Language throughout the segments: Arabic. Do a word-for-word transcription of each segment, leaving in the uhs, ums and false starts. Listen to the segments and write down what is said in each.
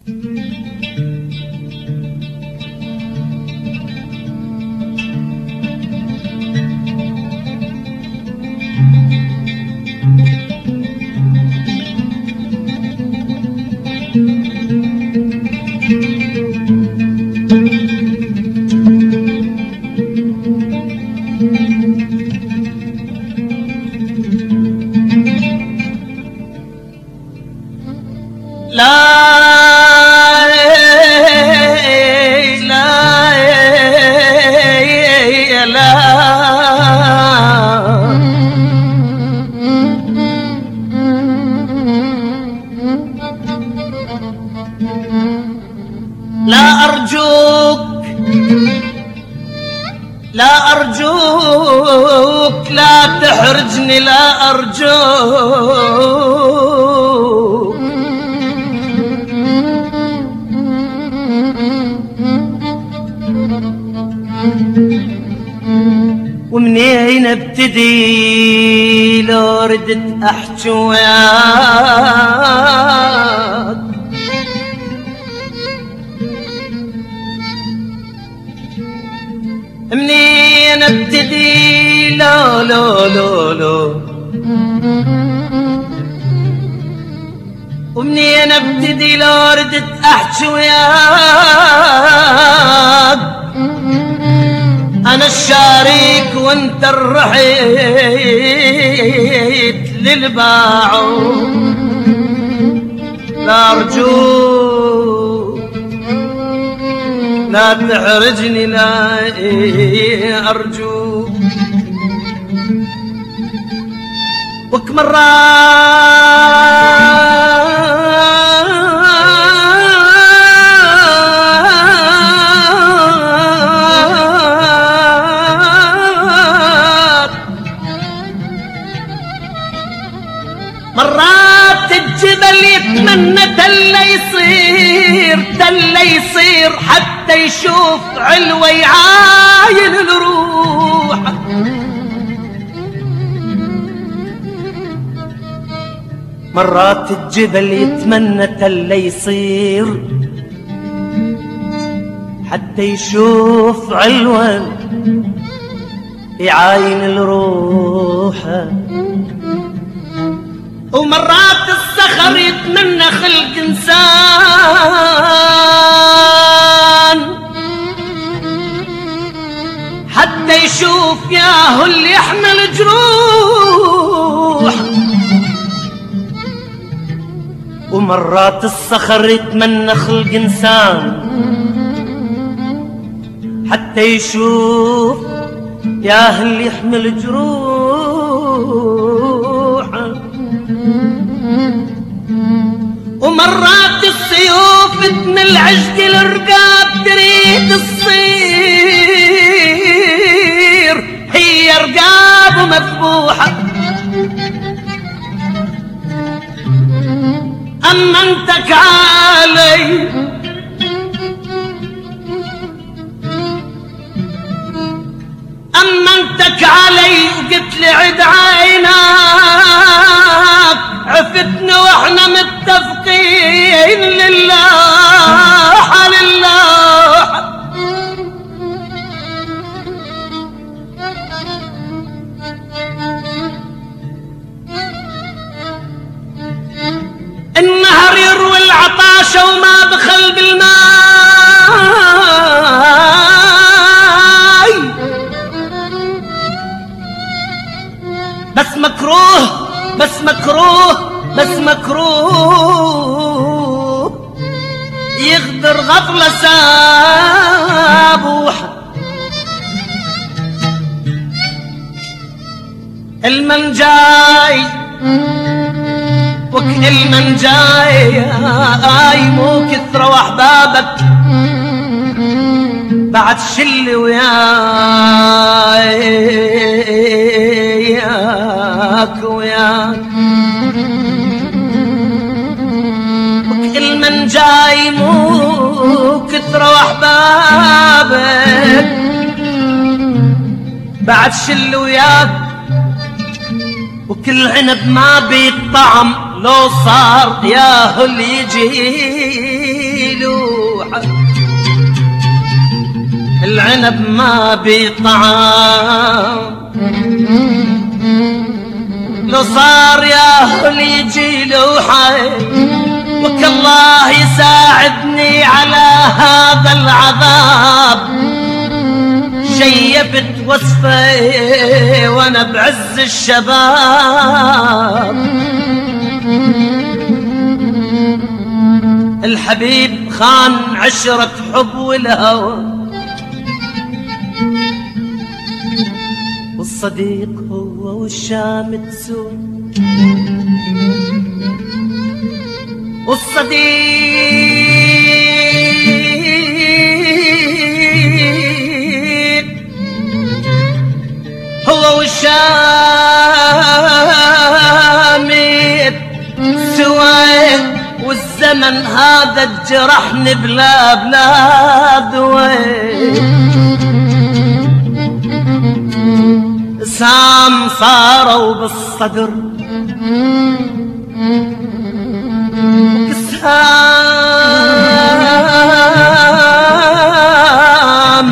لا أرجوك لا أرجوك لا تحرجني لا أرجوك ومنين ابتدي لو ردت احكي وياك منين ابتدي لو لو لو لو ومنين ابتدي لو ردت احكي وياك انا الشريك وانت الرحيت للباعون لا ارجوك لا تحرجني لا ارجوك وك مرات الجبل يتمنى تل يصير تل يصير حتى يشوف علوة يعاين الروح مرات الجبل يتمنى تل يصير حتى يشوف علوة يعاين الروح ومرات الصخر يتمنى خلق انسان حتى يشوف ياهو اللي يحمل جروح ومرات الصخر يتمنى خلق انسان حتى يشوف ياهو اللي يحمل جروح ومرات السيوف من العشق الرقاب تريد تصير هي رقاب مذبوحة أمنتك علي أمنتك علي وقلت لي عد عيناك عفتنا واحنا متفقين لله لله النهر يروي العطاشة وما بخل بالماي بس مكروه بس مكروه بس مكروه يغدر غفلة سابوحة المن جاي وكل من جاي اي مو كثرة واحبابك بعد شل وياك وياك وكل من جاي مو كثرة واحبابك بعد شل وياك وكل عنب ما بيطعم لو صار ياهو اللي يجي العنب ما بيطعام، لو صار ياهل يجي له حي وكالله يساعدني على هذا العذاب. شيبت وصفي وانا بعز الشباب، الحبيب خان عشرة حب والهوى، والصديق هو والشام تسوم، والصديق هو والشام سويت، والزمن هذا الجرحني بلا بلا دويت. سام صاروا بالصدر سام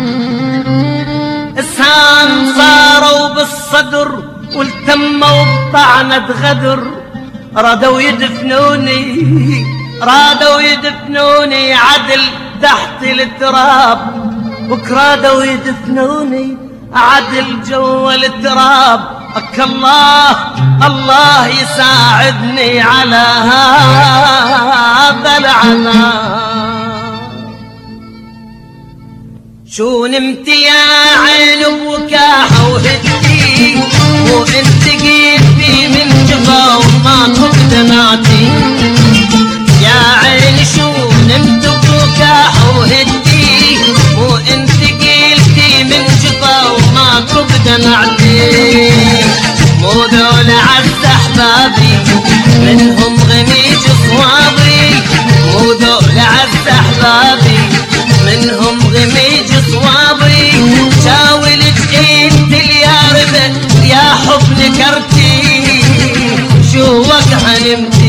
سام صاروا بالصدر، والتموا بطعنة غدر. رادوا يدفنوني رادوا يدفنوني عدل تحت التراب، وكرادوا يدفنوني عدل جوا التراب. أك الله الله يساعدني على هذا العذاب. شو نمت يا عين بوكاحة وهدي، وانت جيتي من جفا وما دمعتي. يا عين شو نمت بوكاحة وهدي، وانت جيتي من جفا وما دمعتي. مو دول عز احبابي منهم غميج صوابي، مو دول عز احبابي منهم غميج صوابي. شاولت انت الياربة يا حب نكرتي، شو وقع نمتي.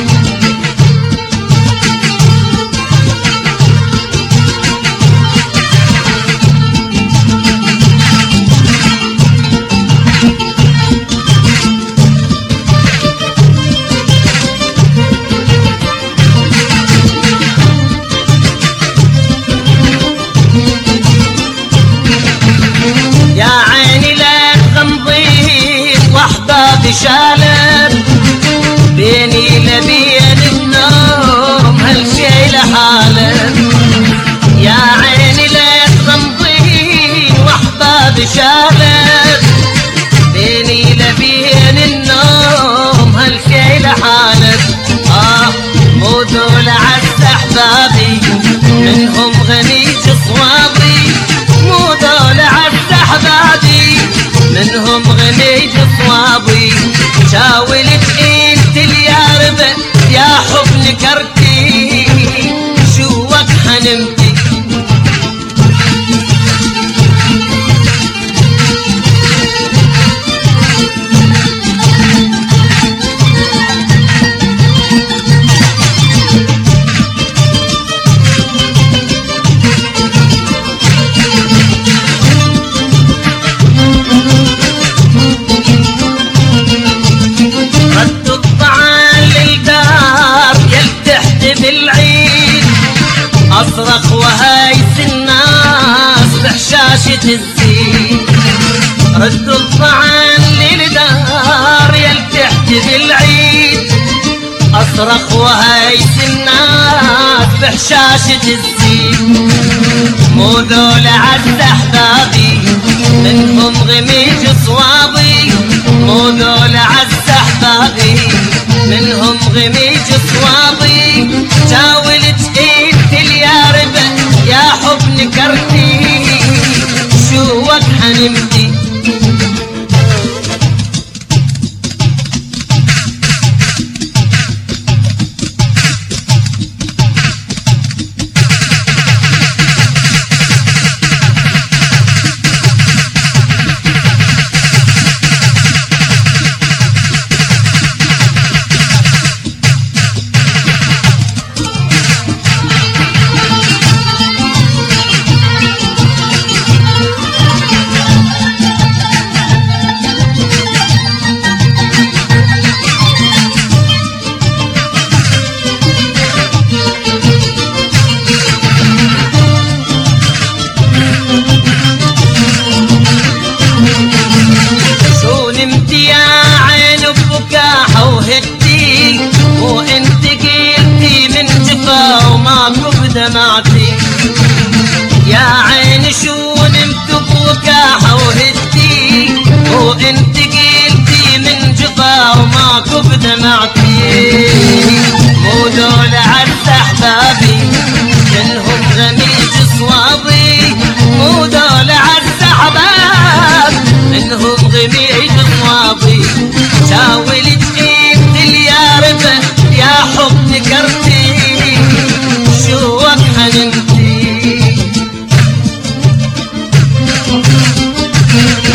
شالت بيني لبين النوم هالشي لحالك. يا عيني لا تغمضين واحباب شالت بيني لبين النوم هالشي لحالك. اه مو دول عز احبابي منهم غميج صوابي، مو دول عز احبابي منهم غميج صوابي. شاولت انت الياربة يا حب نكرتي، شو وقع نمتي. أصرخ وهايس الناس بحشاشة الزين، ردوا الطعام للدار يلتحت بالعيد. أصرخ وهايس الناس بحشاشة الزين، مو دول عز أحبابي منهم غميج صوابي، مو دول عز أحبابي منهم غميج صوابي. شاولت انت الياربة يا حب نكرتي، شو وقع نمتي. وماكو بدمعتي. يا عيني شو نمت بوكاحة وهدتي، وانت قلتي من جفا وماكو بدمعتي. مو دول عز احبابي منهم غميج صوابي، مو دول عز احباب منهم غميج صوابي. شاولت انت الياربة يا حب نكرتي، شوك حننتي.